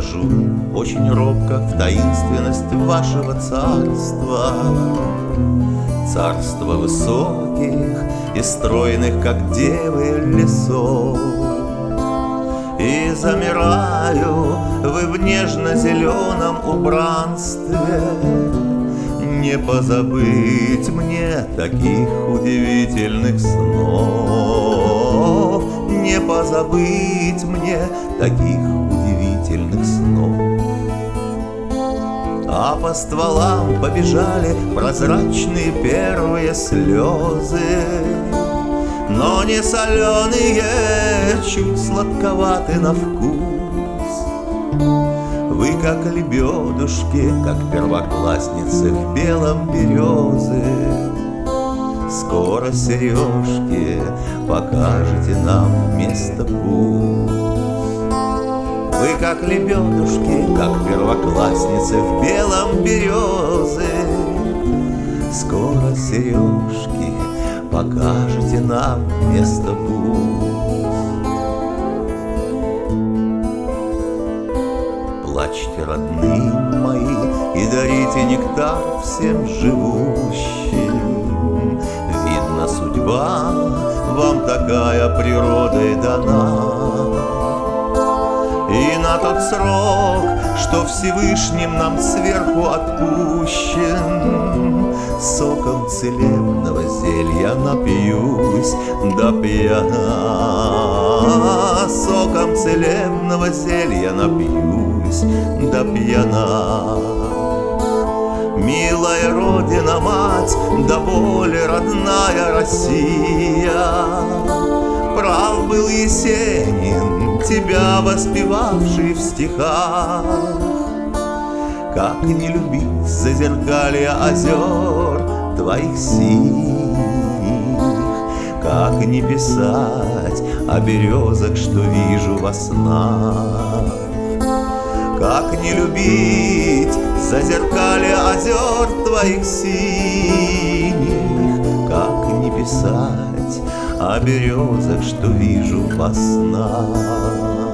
вхожу очень робко в таинственность вашего царства. Царство высоких и стройных, как девы, лесов. И замираю вы в нежно-зеленом убранстве. Не позабыть мне таких удивительных снов. Не позабыть мне таких удивительных снов. А по стволам побежали прозрачные первые слезы, но не соленые, чуть сладковаты на вкус. Вы как лебедушки, как первоклассницы в белом березы. Скоро, сережки, покажете нам место пусть. Вы как лебедушки, как первоклассницы в белом березы. Скоро, сережки, покажете нам место пусть. Плачьте, родные мои, и дарите нектар всем живущим. Видно, судьба вам такая природой дана. И на тот срок, что Всевышним нам сверху отпущен, соком целебного зелья напьюсь до пьяна. Соком целебного зелья напьюсь до пьяна. Милая Родина, мать, до боли родная Россия. Прав был Есенин, тебя воспевавший в стихах. Как не любить зазеркалья озер твоих синих, как не писать о березах, что вижу во снах. Как не любить зазеркалья озер твоих синих, как не писать о березах, что вижу во снах.